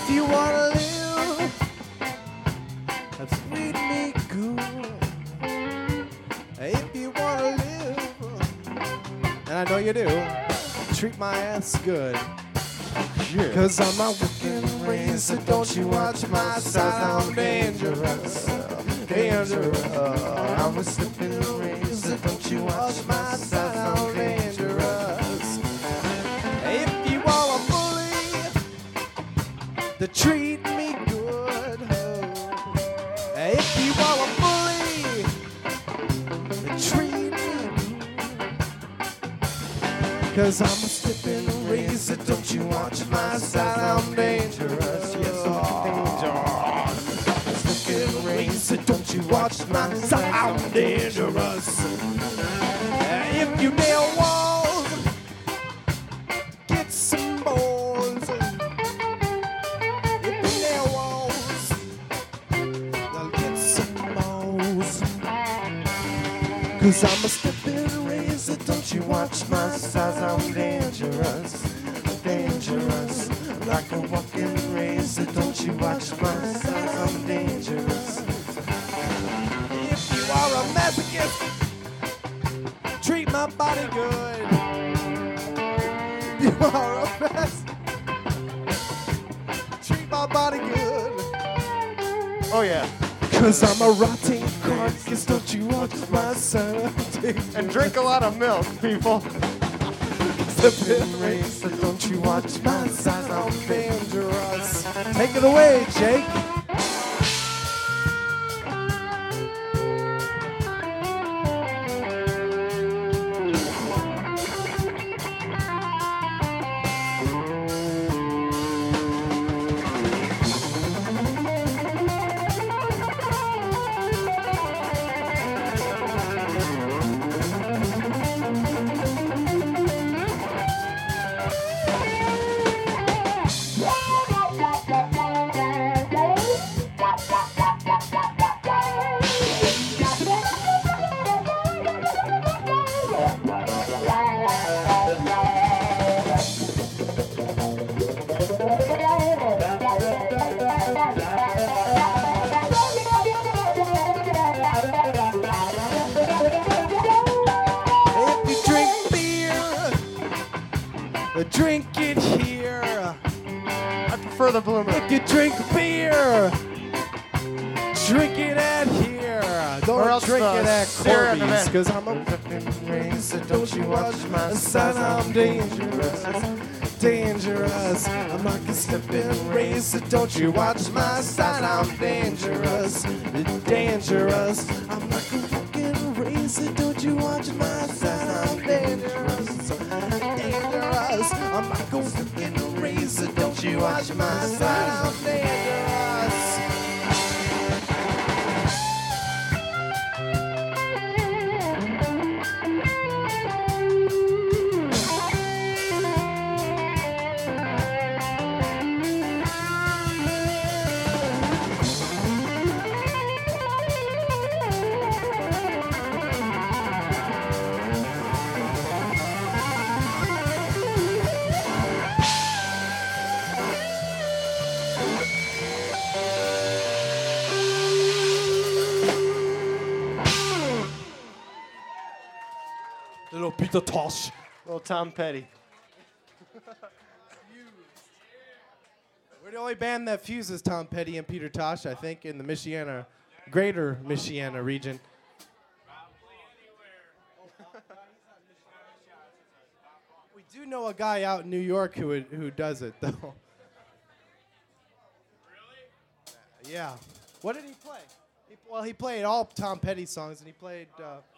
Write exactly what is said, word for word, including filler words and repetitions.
If you wanna live, treat me good. If you wanna live, and I know you do, treat my ass good. Yeah. Cause I'm a wicked razor, don't you watch my side, I'm dangerous, dangerous. I'm a slipping razor, don't you watch my side, I'm dangerous. If you are a bully, to treat me good. If you are a bully, to treat me good. Cause I'm a slipping razor, don't you watch my side, I'm dangerous. Yes, I'm dangerous. Slipping razor, don't you watch my side, I'm dangerous. If you nail walls, get some balls. If you nail walls, I'll get some balls. Cause I'm a slipping razor, don't you watch my size, I'm dangerous, dangerous. Like a walking razor, don't you watch my size, I'm dangerous. If you are a masochist, treat my body good. If you are a mess, treat my body good. Oh, yeah. Cause I'm a rotting carcass, don't you watch my son? And drink a lot of milk, people. Slipping razor, don't you watch my size, I'm dangerous. Take it away, Jake. Drink it here. I prefer the bloomer. If you drink beer, drink it at here. Don't Or else drink the it at syrup in the Corby's, vent. cause I'm a flipping razor. Don't you watch my son, I'm dangerous, dangerous. I'm like a slipping razor. Don't you watch my side, I'm dangerous, dangerous. I'm like a fucking razor. Don't you watch my side, I'm dangerous, dangerous. I'm like a fucking razor. Don't you watch my side, I'm dangerous. Little Peter Tosh. Little Tom Petty. We're the only band that fuses Tom Petty and Peter Tosh, I think, in the Michiana, greater Michiana region. We do know a guy out in New York who would, who does it, though. Really? Yeah. What did he play? He, well, he played all Tom Petty songs, and he played... Uh,